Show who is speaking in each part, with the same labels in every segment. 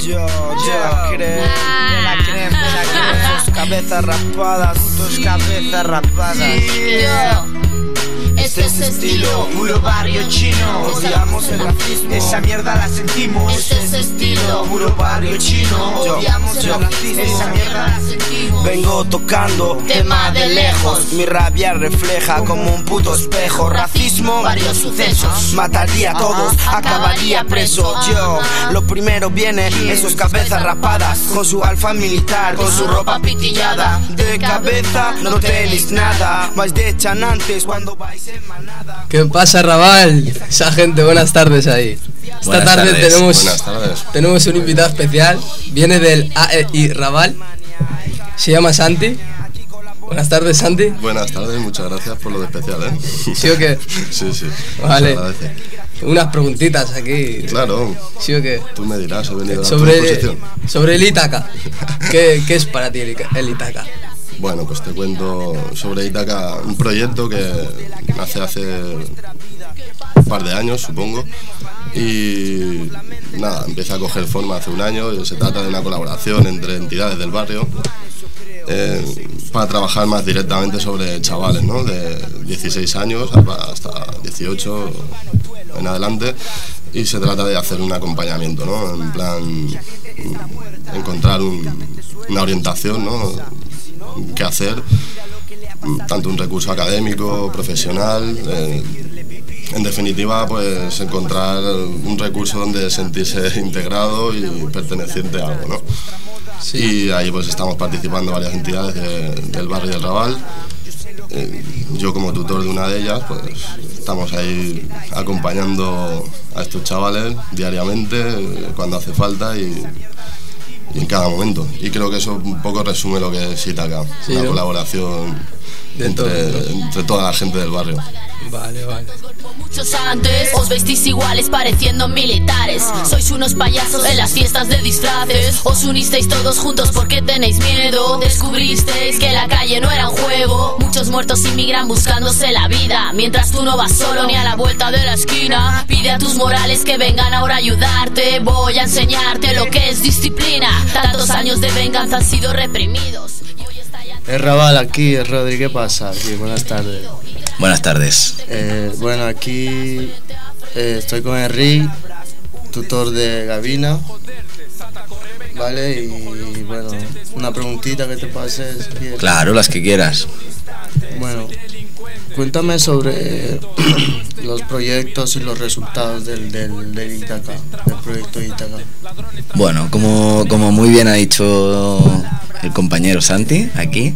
Speaker 1: Yo creo tus cabezas raspadas, tus cabezas raspadas.
Speaker 2: Este es estilo, puro barrio chino.
Speaker 1: Odiamos el racismo,
Speaker 2: esa mierda la sentimos. Este es estilo, puro barrio chino. Odiamos el racismo, esa mierda la sentimos.
Speaker 1: Vengo tocando
Speaker 2: tema de lejos.
Speaker 1: Mi rabia refleja como un puto espejo. Racismo,
Speaker 2: varios sucesos.
Speaker 1: Mataría a todos, acabaría preso. Yo, lo primero viene en sus cabezas rapadas, con su alfa militar, con su ropa pitillada. De cabeza no tenéis nada, vais de chanantes cuando vais en manada.
Speaker 3: ¿Qué pasa, Raval? Esa gente, buenas tardes ahí. Esta tarde tenemos un invitado especial. Viene del AEI Raval. Se llama Santi. Buenas tardes, Santi.
Speaker 4: Buenas tardes, muchas gracias por lo de especial, ¿eh?
Speaker 3: ¿Sí o qué?
Speaker 4: Sí.
Speaker 3: Vale. Unas preguntitas aquí.
Speaker 4: Claro.
Speaker 3: ¿Sí o qué?
Speaker 4: Tú me dirás, he venido a tu exposición.
Speaker 3: Sobre el Ítaca. ¿Qué es para ti el Ítaca?
Speaker 4: Bueno, pues te cuento sobre Ítaca, un proyecto que nace hace un par de años, supongo, y nada, empieza a coger forma hace un año. Y se trata de una colaboración entre entidades del barrio para trabajar más directamente sobre chavales, ¿no? De 16 años hasta 18 en adelante, y se trata de hacer un acompañamiento, ¿no? En plan, encontrar una orientación, ¿no? Qué hacer, tanto un recurso académico, profesional, en definitiva, pues encontrar un recurso donde sentirse integrado y perteneciente a algo, ¿no? Sí. Y ahí pues estamos participando varias entidades del barrio del Raval. Yo como tutor de una de ellas, pues estamos ahí acompañando a estos chavales diariamente, cuando hace falta y en cada momento. Y creo que eso un poco resume lo que es Ítaca, sí, una colaboración entre toda la gente del barrio.
Speaker 3: Vale.
Speaker 2: Muchos antes os vestís iguales pareciendo militares. Sois unos payasos en las fiestas de disfraces. Os unisteis todos juntos porque tenéis miedo. Descubristeis que la calle no era un juego. Muchos muertos inmigran buscándose la vida, mientras tú no vas solo ni a la vuelta de la esquina. Pide a tus morales que vengan ahora a ayudarte. Voy a enseñarte lo que es disciplina. Tantos años de venganza han sido reprimidos.
Speaker 5: Es Raval aquí, es Rodri, ¿qué pasa? Sí, buenas tardes.
Speaker 6: Buenas tardes.
Speaker 5: Bueno, aquí estoy con Henry, tutor de Gavina, ¿vale? Y bueno, una preguntita que te pases.
Speaker 6: Claro, las que quieras.
Speaker 5: Bueno, cuéntame sobre los proyectos y los resultados del Ítaca, del proyecto Ítaca.
Speaker 6: Bueno, como muy bien ha dicho el compañero Santi aquí,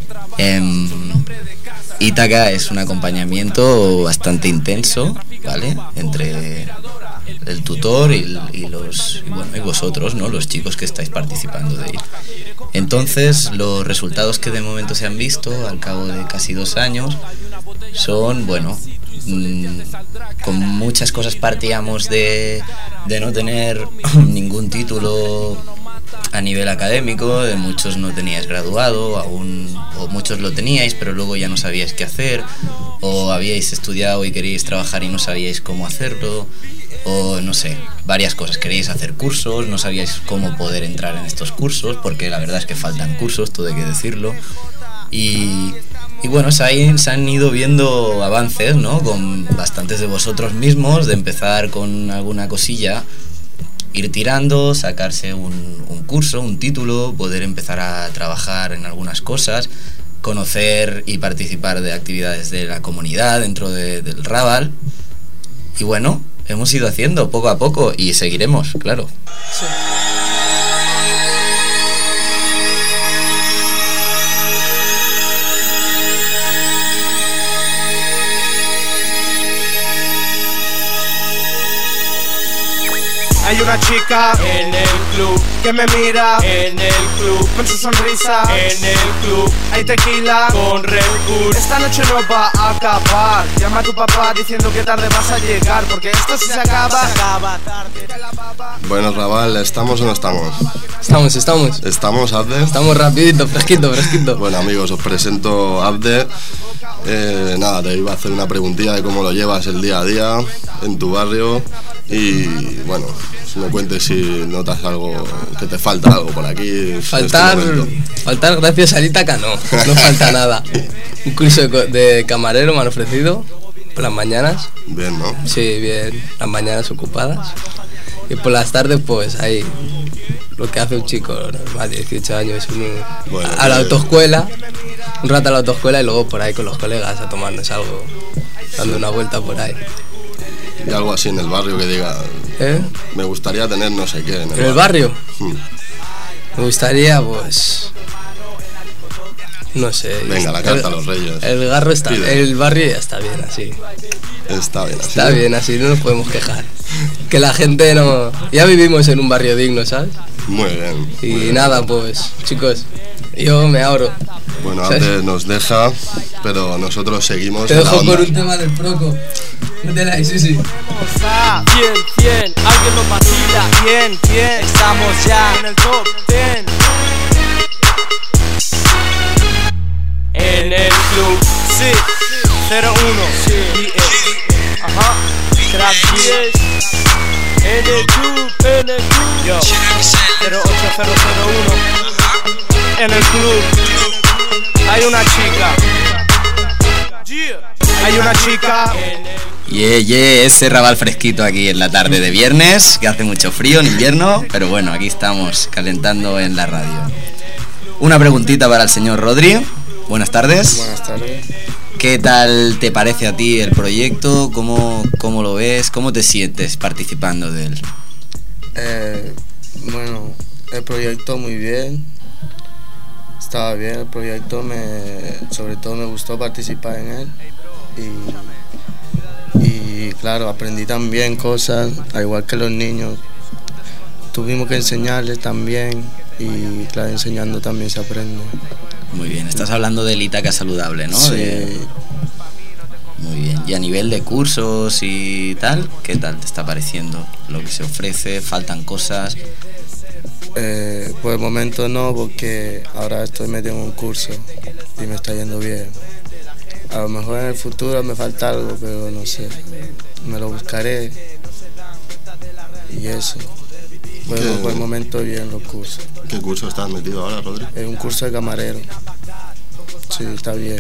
Speaker 6: Ítaca es un acompañamiento bastante intenso, ¿vale? Entre el tutor y vosotros, ¿no? Los chicos que estáis participando de él. Entonces, los resultados que de momento se han visto al cabo de casi 2 años son, bueno, con muchas cosas partíamos de no tener ningún título a nivel académico, de muchos no teníais graduado aún, o muchos lo teníais pero luego ya no sabíais qué hacer, o habíais estudiado y queríais trabajar y no sabíais cómo hacerlo, o no sé, varias cosas. Queríais hacer cursos, no sabíais cómo poder entrar en estos cursos, porque la verdad es que faltan cursos, todo hay que decirlo. Y bueno, se han ido viendo avances, ¿no? Con bastantes de vosotros mismos, de empezar con alguna cosilla, ir tirando, sacarse un curso, un título, poder empezar a trabajar en algunas cosas, conocer y participar de actividades de la comunidad dentro del Raval. Y bueno, hemos ido haciendo poco a poco y seguiremos, claro. Sí.
Speaker 1: Hay una chica en el club que me mira en el club con su sonrisa en el club. Hay tequila con Red Bull. Esta noche no va a acabar. Llama a tu papá diciendo que tarde vas a llegar, porque esto si se acaba tarde.
Speaker 4: Bueno, Raval, ¿estamos o no estamos?
Speaker 3: Estamos.
Speaker 4: ¿Estamos, Abde?
Speaker 3: Estamos rapidito, fresquito.
Speaker 4: Bueno, amigos, os presento a Abde. Nada, te iba a hacer una preguntilla de cómo lo llevas el día a día en tu barrio. Y bueno, si me cuentes si notas algo, que te falta algo por aquí.
Speaker 3: Faltar gracias a Ítaca no falta nada. Un curso de camarero me han ofrecido por las mañanas.
Speaker 4: Bien, ¿no?
Speaker 3: Sí, bien, las mañanas ocupadas. Y por las tardes, pues ahí, lo que hace un chico normal, 18 años,
Speaker 4: bueno,
Speaker 3: a la autoescuela, un rato a la autoescuela y luego por ahí con los colegas a tomarnos algo, dando una vuelta por ahí.
Speaker 4: Y algo así en el barrio que diga, me gustaría tener no sé qué. ¿En
Speaker 3: el barrio? Me gustaría, pues, no sé.
Speaker 4: Venga, la carta a los reyes.
Speaker 3: El barrio ya está bien así.
Speaker 4: Está bien así.
Speaker 3: Está bien así, no nos podemos quejar. Que la gente no... Ya vivimos en un barrio digno, ¿sabes?
Speaker 4: Muy bien.
Speaker 3: Y
Speaker 4: muy
Speaker 3: nada, bien. Pues, chicos, yo me abro.
Speaker 4: Bueno, antes nos deja, pero nosotros seguimos.
Speaker 3: Te dejo con un tema del Proco. Métela ahí, sí.
Speaker 1: Bien, alguien nos vacila. Bien, estamos ya en el top 10. En el club, sí, 01, sí, ajá, crack 10. En el club, yo, 08001. En el club, hay una chica.
Speaker 6: Ese Raval fresquito aquí en la tarde de viernes, que hace mucho frío en invierno, pero bueno, aquí estamos calentando en la radio. Una preguntita para el señor Rodri. Buenas tardes.
Speaker 5: Buenas tardes.
Speaker 6: ¿Qué tal te parece a ti el proyecto? ¿Cómo lo ves? ¿Cómo te sientes participando de él?
Speaker 5: Bueno, el proyecto muy bien. Estaba bien el proyecto, sobre todo me gustó participar en él. Y claro, aprendí también cosas, al igual que los niños. Tuvimos que enseñarles también y claro, enseñando también se aprende.
Speaker 6: Muy bien, estás hablando del Ítaca saludable, ¿no?
Speaker 5: Sí.
Speaker 6: Muy bien, y a nivel de cursos y tal, ¿qué tal te está pareciendo lo que se ofrece? ¿Faltan cosas?
Speaker 5: Por el momento no, porque ahora estoy metido en un curso y me está yendo bien. A lo mejor en el futuro me falta algo, pero no sé, me lo buscaré y eso. Pero por el momento bien los cursos.
Speaker 4: ¿Qué curso estás metido ahora, Rodri?
Speaker 5: Es un curso de camarero. Sí, está bien.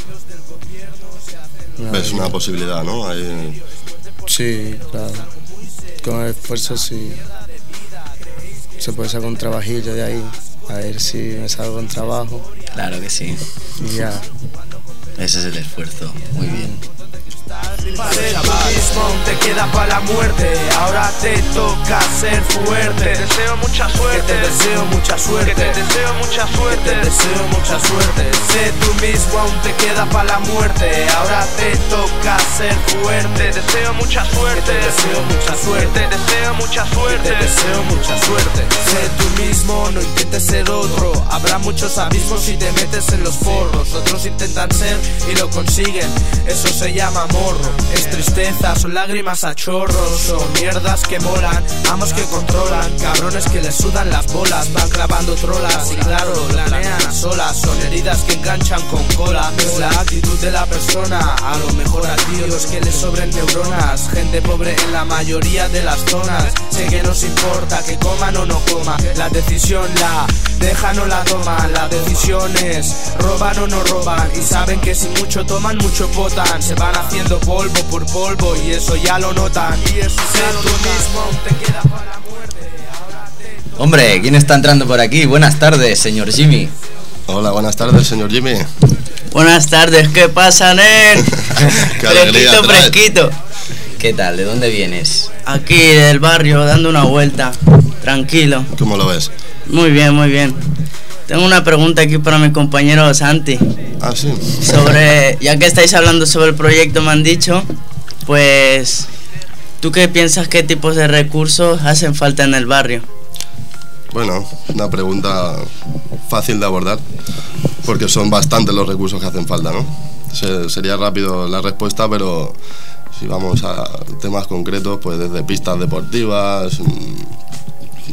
Speaker 4: Es una posibilidad, ¿no?
Speaker 5: Sí, claro. Con el esfuerzo sí. Se puede sacar un trabajillo de ahí. A ver si me salgo un trabajo.
Speaker 6: Claro que sí.
Speaker 5: Y ya.
Speaker 6: Ese es el esfuerzo. Muy bien.
Speaker 1: Te queda para la muerte, ahora te toca ser fuerte. Te deseo mucha suerte, que te deseo mucha suerte, que te deseo mucha suerte, que te deseo mucha suerte. Sé tú mismo, aún te queda para la muerte, ahora te toca ser fuerte. Te deseo mucha suerte, que te deseo mucha suerte, te deseo mucha suerte, que te deseo mucha suerte. Sé tú mismo, no intentes ser otro. Habrá muchos abismos si te metes en los forros. Otros intentan ser y lo consiguen, eso se llama morro. Es tristeza, son lágrimas a chorros. Son mierdas que molan, amos que controlan, cabrones que les sudan las bolas, van clavando trolas y claro, planean a solas. Son heridas que enganchan con cola. Es la actitud de la persona, a lo mejor a tíos que les sobren neuronas. Gente pobre en la mayoría de las zonas. Sé que nos importa que coman o no coman. La decisión la dejan o la toman. La decisión es roban o no roban. Y saben que si mucho toman, mucho potan. Se van haciendo polvo por polvo y eso ya lo notan. Y eso ya tú mismo aún te queda para la muerte.
Speaker 6: Hombre, ¿quién está entrando por aquí? Buenas tardes, señor Jimmy.
Speaker 4: Hola, buenas tardes, señor Jimmy.
Speaker 7: Buenas tardes, ¿qué pasa, Nen?
Speaker 4: Qué alegría
Speaker 7: fresquito, fresquito.
Speaker 6: ¿Qué tal? ¿De dónde vienes?
Speaker 7: Aquí del barrio, dando una vuelta. Tranquilo.
Speaker 4: ¿Cómo lo ves?
Speaker 7: Muy bien, muy bien. Tengo una pregunta aquí para mi compañero Santi.
Speaker 4: Ah, sí.
Speaker 7: Sobre, ya que estáis hablando sobre el proyecto, me han dicho, pues, ¿tú qué piensas qué tipos de recursos hacen falta en el barrio?
Speaker 4: Bueno, una pregunta fácil de abordar, porque son bastantes los recursos que hacen falta, ¿no? Sería rápido la respuesta, pero si vamos a temas concretos, pues desde pistas deportivas,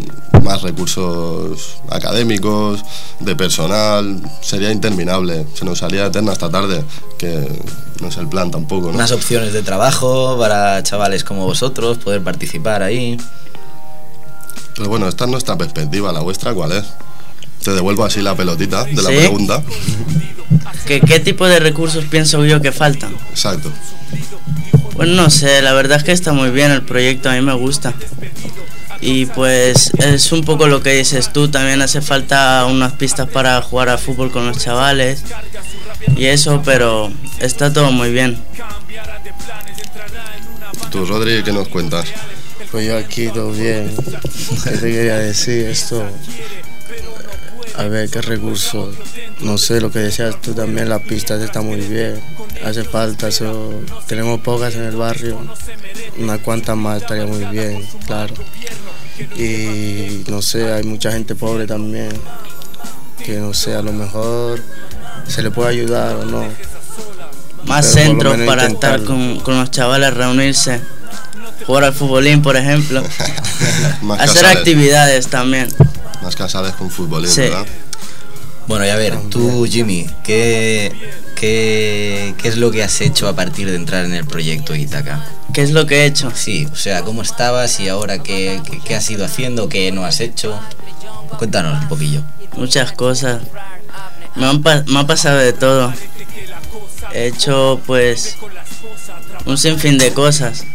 Speaker 4: más recursos académicos, de personal, sería interminable, se nos haría eterna hasta tarde, que no es el plan tampoco, ¿no?
Speaker 6: Más opciones de trabajo para chavales como vosotros, poder participar ahí.
Speaker 4: Pues bueno, esta es nuestra perspectiva, ¿la vuestra cuál es? Te devuelvo así la pelotita de la pregunta.
Speaker 7: ¿Qué tipo de recursos pienso yo que faltan?
Speaker 4: Exacto.
Speaker 7: Pues no sé, la verdad es que está muy bien el proyecto, a mí me gusta. Y pues es un poco lo que dices tú, también hace falta unas pistas para jugar a fútbol con los chavales y eso, pero está todo muy bien.
Speaker 4: ¿Tú, Rodri, qué nos cuentas?
Speaker 5: Pues yo aquí todo bien. ¿Qué te quería decir? Esto, a ver qué recursos. No sé, lo que decías tú también, las pistas están muy bien. Hace falta eso. Tenemos pocas en el barrio. Unas cuantas más estaría muy bien, claro. Y no sé, hay mucha gente pobre también. Que no sé, a lo mejor se le puede ayudar o no.
Speaker 7: Más centros para estar con los chavales, reunirse. Jugar al futbolín, por ejemplo. Hacer actividades también.
Speaker 4: Más casales con futbolín,
Speaker 7: sí.
Speaker 4: ¿Verdad?
Speaker 6: Bueno, y a ver, tú, Jimmy, ¿qué es lo que has hecho a partir de entrar en el proyecto Ítaca?
Speaker 7: ¿Qué es lo que he hecho?
Speaker 6: Sí, o sea, ¿cómo estabas y ahora qué has ido haciendo, qué no has hecho? Cuéntanos un poquillo.
Speaker 7: Muchas cosas. Me ha pasado de todo. He hecho, pues, un sinfín de cosas.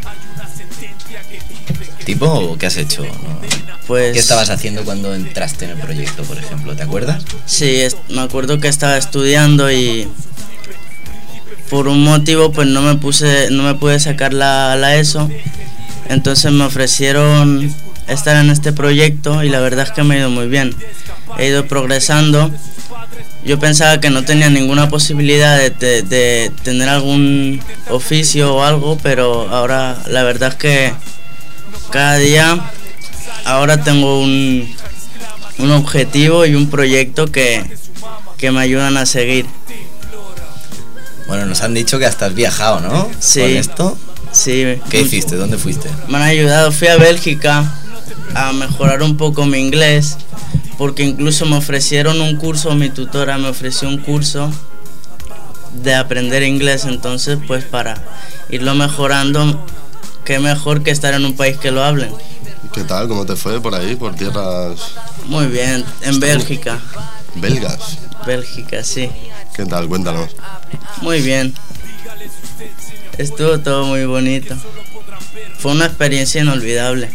Speaker 6: ¿Tipo? ¿Qué has hecho?
Speaker 7: Pues,
Speaker 6: ¿qué estabas haciendo cuando entraste en el proyecto, por ejemplo? ¿Te acuerdas?
Speaker 7: Sí, me acuerdo que estaba estudiando y por un motivo pues no me pude sacar la ESO. Entonces me ofrecieron estar en este proyecto y la verdad es que me ha ido muy bien. He ido progresando. Yo pensaba que no tenía ninguna posibilidad de tener algún oficio o algo, pero ahora la verdad es que cada día ahora tengo un objetivo y un proyecto que me ayudan a seguir.
Speaker 6: Bueno, nos han dicho que hasta has viajado, ¿no?
Speaker 7: Sí.
Speaker 6: ¿Con esto?
Speaker 7: Sí.
Speaker 6: ¿Qué hiciste? ¿Dónde fuiste?
Speaker 7: Me han ayudado, fui a Bélgica a mejorar un poco mi inglés, porque incluso me ofrecieron un curso, mi tutora me ofreció un curso de aprender inglés, entonces pues para irlo mejorando, qué mejor que estar en un país que lo hablen.
Speaker 4: ¿Qué tal? ¿Cómo te fue por ahí, por tierras...?
Speaker 7: Muy bien, en Bélgica.
Speaker 4: ¿Belgas?
Speaker 7: Bélgica, sí.
Speaker 4: ¿Qué tal? Cuéntanos.
Speaker 7: Muy bien. Estuvo todo muy bonito. Fue una experiencia inolvidable.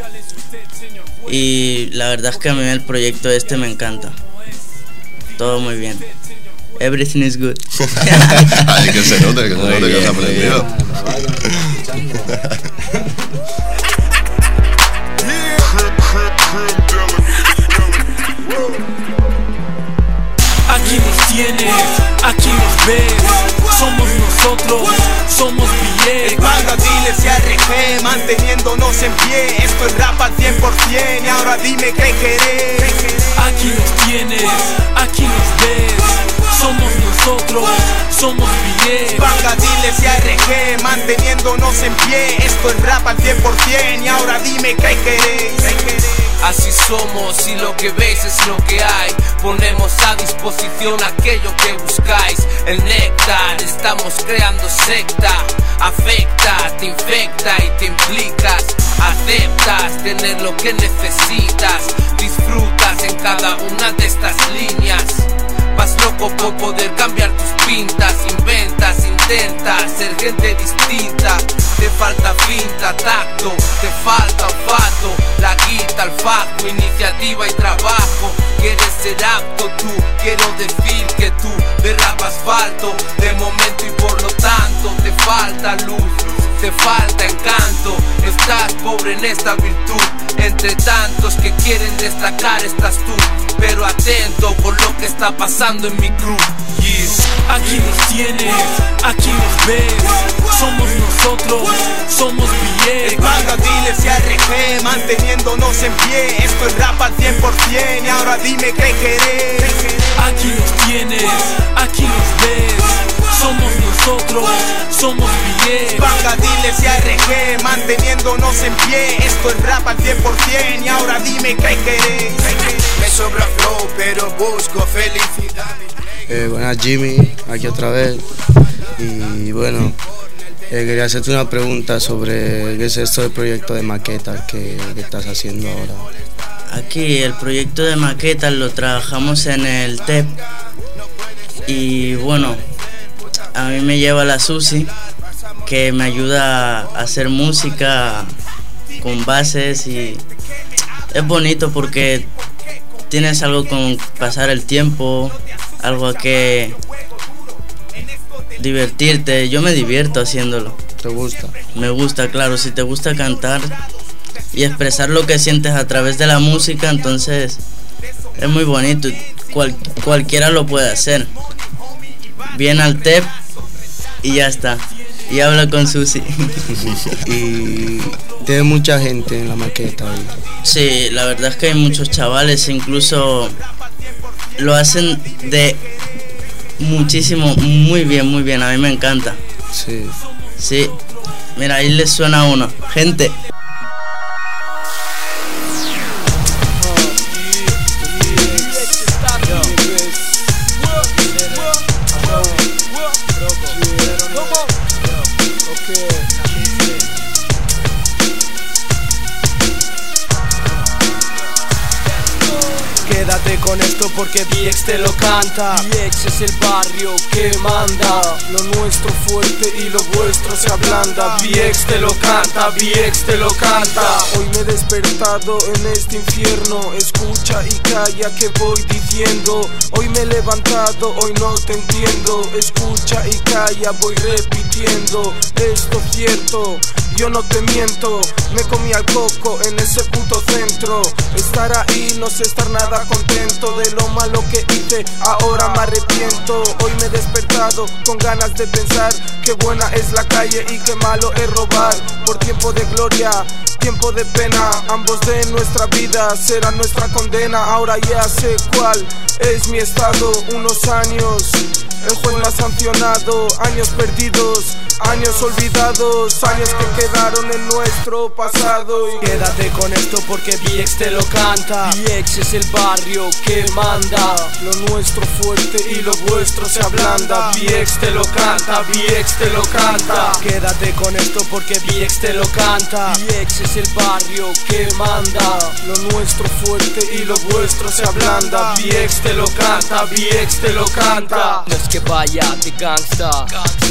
Speaker 7: Y la verdad es que a mí el proyecto este me encanta. Todo muy bien. Everything is good.
Speaker 4: Ay, que se note que has aprendido.
Speaker 8: Aquí nos tienes, aquí nos ves. Somos nosotros, somos billetes.
Speaker 1: Banda, Diles y RG, manteniéndonos en pie. Esto es rap al 100% y ahora dime qué querés.
Speaker 8: Aquí nos tienes, aquí nos ves. Somos nosotros, somos billetes.
Speaker 1: Banda, Diles y RG, manteniéndonos en pie. Esto es rap al 100% y ahora dime qué querés.
Speaker 9: Así somos y lo que veis es lo que hay. Ponemos a disposición aquello que buscáis. El néctar, estamos creando secta. Afecta, te infecta y te implicas. Aceptas tener lo que necesitas. Disfrutas en cada una de estas líneas. Vas loco por poder cambiar tus pintas. Inventas, intentas ser gente distinta. Te falta finta, tacto, te falta olfato. La guita, el fajo, iniciativa y trabajo. Quieres ser apto tú, quiero decir que tú de rap asfalto. De momento y por lo tanto te falta luz, te falta encanto. Estás pobre en esta virtud. Entre tantos que quieren destacar estás tú. Pero atento con lo que está pasando en mi crew.
Speaker 8: Yeah. Aquí nos tienes, aquí nos ves. Somos nosotros, somos billetes.
Speaker 1: Banda, Diles y RG, manteniéndonos en pie. Esto es rap al 100% y ahora dime qué querés.
Speaker 8: Aquí nos tienes, aquí nos ves. Somos nosotros, somos billetes.
Speaker 1: Banda, Diles y RG, manteniéndonos en pie. Esto es rap al 100% y ahora dime qué querés.
Speaker 10: Me sobra flow, pero busco felicidad.
Speaker 5: Buenas, Jimmy, aquí otra vez. Y bueno, quería hacerte una pregunta sobre qué es esto del proyecto de maquetas que estás haciendo ahora.
Speaker 7: Aquí el proyecto de maquetas lo trabajamos en el TEP. Y bueno, a mí me lleva la Susi, que me ayuda a hacer música con bases, y es bonito porque tienes algo con pasar el tiempo, algo a que divertirte. Yo me divierto haciéndolo.
Speaker 5: ¿Te gusta?
Speaker 7: Me gusta, claro. Si te gusta cantar y expresar lo que sientes a través de la música, entonces es muy bonito. Cualquiera lo puede hacer. Viene al TEP y ya está. Y habla con Susi.
Speaker 5: Y tiene mucha gente en la maqueta ahí.
Speaker 7: Sí, la verdad es que hay muchos chavales, incluso lo hacen de muchísimo, muy bien, a mí me encanta.
Speaker 5: Sí.
Speaker 7: Sí, mira, ahí les suena uno. Gente.
Speaker 1: Quédate con esto porque VX te lo canta. VX es el barrio que manda. Lo nuestro fuerte y lo vuestro se ablanda. VX te lo canta, VX te lo canta. Hoy me he despertado en este infierno. Escucha y calla que voy diciendo. Hoy me he levantado, hoy no te entiendo. Escucha y calla, voy repitiendo. Esto es cierto, yo no te miento. Me comí al coco en ese puto centro. Estar ahí no sé estar nada contento de lo malo que hice, ahora me arrepiento. Hoy me he despertado con ganas de pensar qué buena es la calle y qué malo es robar. Por tiempo de gloria, tiempo de pena, ambos de nuestra vida será nuestra condena. Ahora ya sé cuál es mi estado. Unos años, el juez me ha sancionado. Años perdidos, años olvidados, años que quedaron en nuestro pasado. Y quédate con esto porque VX te lo canta. VX es el barrio que manda. Lo nuestro fuerte y lo vuestro se ablanda. VX te lo canta, VX te lo canta. Quédate con esto porque VX te lo canta. VX es el barrio que manda. Lo nuestro fuerte y lo vuestro se ablanda. VX te lo canta, VX te lo canta.
Speaker 9: No es que vaya de gangsta,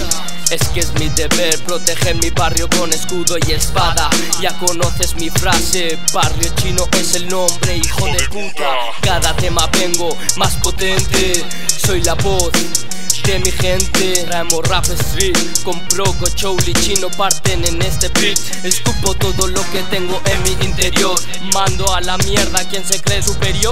Speaker 9: es que es mi deber proteger mi barrio con escudo y espada. Ya conoces mi frase, barrio chino es el nombre, hijo de puta. Cada tema vengo más potente, soy la voz de mi gente. Traemos rap street, con Proco, Chowli, Chino parten en este beat. Escupo todo lo que tengo en mi interior. Mando a la mierda quien se cree superior.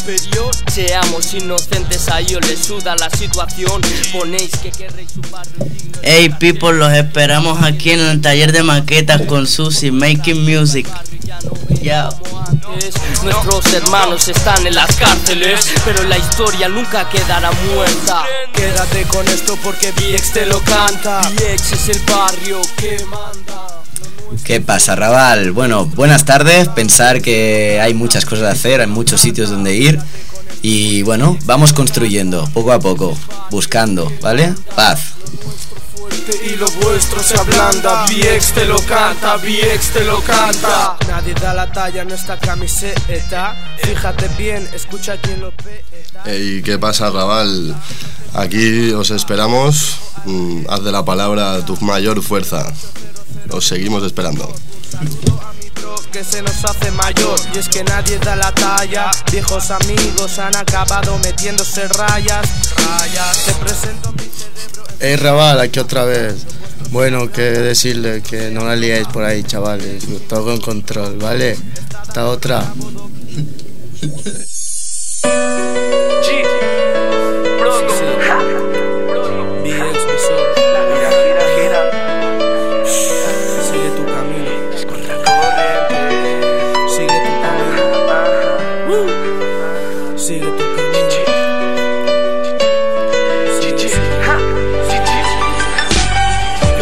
Speaker 9: Seamos inocentes, a ellos les suda la situación. Ponéis que querréis su barrio.
Speaker 7: Hey people, los esperamos aquí en el taller de maquetas con Susi, Making Music. Yeah.
Speaker 9: Nuestros hermanos están en las cárceles, pero la historia nunca quedará muerta.
Speaker 1: Quédate con esto porque VX te lo canta. VX es el barrio que manda.
Speaker 6: ¿Qué pasa, Raval? Bueno, buenas tardes. Pensar que hay muchas cosas a hacer, hay muchos sitios donde ir. Y bueno, vamos construyendo, poco a poco, buscando, ¿vale? Paz.
Speaker 1: Y lo vuestro se ablanda. VX te lo canta, VX te lo canta. Nadie da la talla en esta camiseta. Fíjate bien, escucha quién lo peta.
Speaker 4: ¿Y qué pasa, Raval? Aquí os esperamos. Haz de la palabra tu mayor fuerza. Os seguimos esperando.
Speaker 1: Que se nos hace mayor, y es que nadie da la talla. Viejos amigos han acabado metiéndose rayas. Te presento mi cerebro.
Speaker 5: Raval, aquí otra vez. Bueno, que decirle que no la liáis por ahí, chavales. Todo con control, ¿vale? Hasta otra.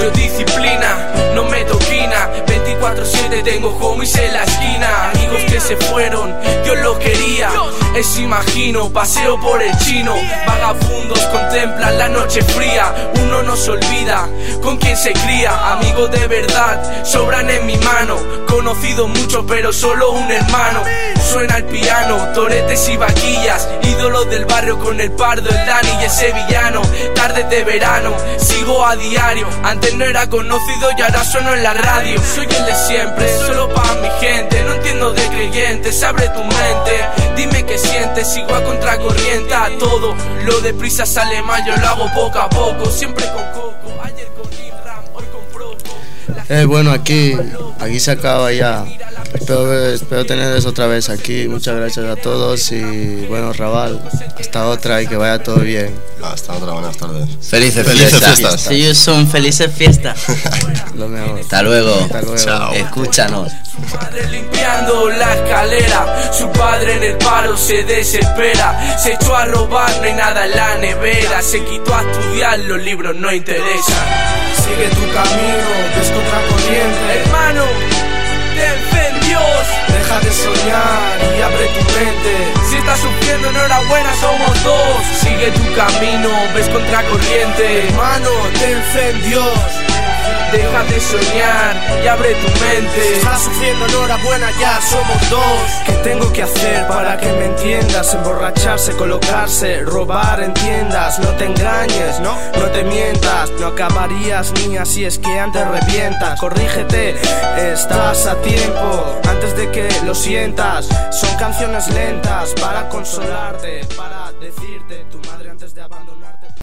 Speaker 9: Tengo homies en la esquina, amigos que se se fueron, Dios lo quería. Eso imagino, paseo por el chino. Vagabundos contemplan la noche fría. Uno no se olvida con quién se cría. Amigos de verdad sobran en mi mano. Conocido mucho pero solo un hermano. Suena el piano, toretes y vaquillas. Ídolos del barrio con el pardo, el Dani y el sevillano. Tardes de verano, sigo a diario. Antes no era conocido y ahora sueno en la radio. Soy el de siempre, solo para mi gente. No entiendo de creyentes, abre tu mente. Dime qué sientes, sigo a contracorriente a todo. Lo deprisa sale mal, yo lo hago poco a poco. Siempre con coco, ayer con Inram, hoy con Proco.
Speaker 5: Bueno, aquí se acaba ya. Espero tenerles otra vez aquí. Muchas gracias a todos y bueno, Raval, hasta otra y que vaya todo bien.
Speaker 4: Hasta otra, buenas tardes.
Speaker 6: Felices fiestas.
Speaker 7: Sí, yo son felices fiestas.
Speaker 5: Lo mejor.
Speaker 6: Hasta luego.
Speaker 4: Chao.
Speaker 6: Escúchanos.
Speaker 9: Su madre limpiando la escalera, su padre en el paro se desespera. Se echó a robar, no hay nada en la nevera. Se quitó a estudiar, los libros no interesan.
Speaker 1: Sigue tu camino, ves contra corriente.
Speaker 9: Hermano, ten fe en Dios.
Speaker 1: Deja de soñar y abre tu mente.
Speaker 9: Si estás sufriendo, enhorabuena, somos dos. Sigue tu camino, ves contra corriente.
Speaker 1: Hermano, ten fe en Dios.
Speaker 9: Deja de soñar y abre tu mente.
Speaker 1: Si estás sufriendo, enhorabuena, ya somos dos. ¿Qué tengo que hacer para que me entiendas? Emborracharse, colocarse, robar en tiendas. No te engañes, no te mientas. No acabarías ni así, es que antes revientas. Corrígete, estás a tiempo antes de que lo sientas. Son canciones lentas para consolarte, para decirte tu madre antes de abandonarte.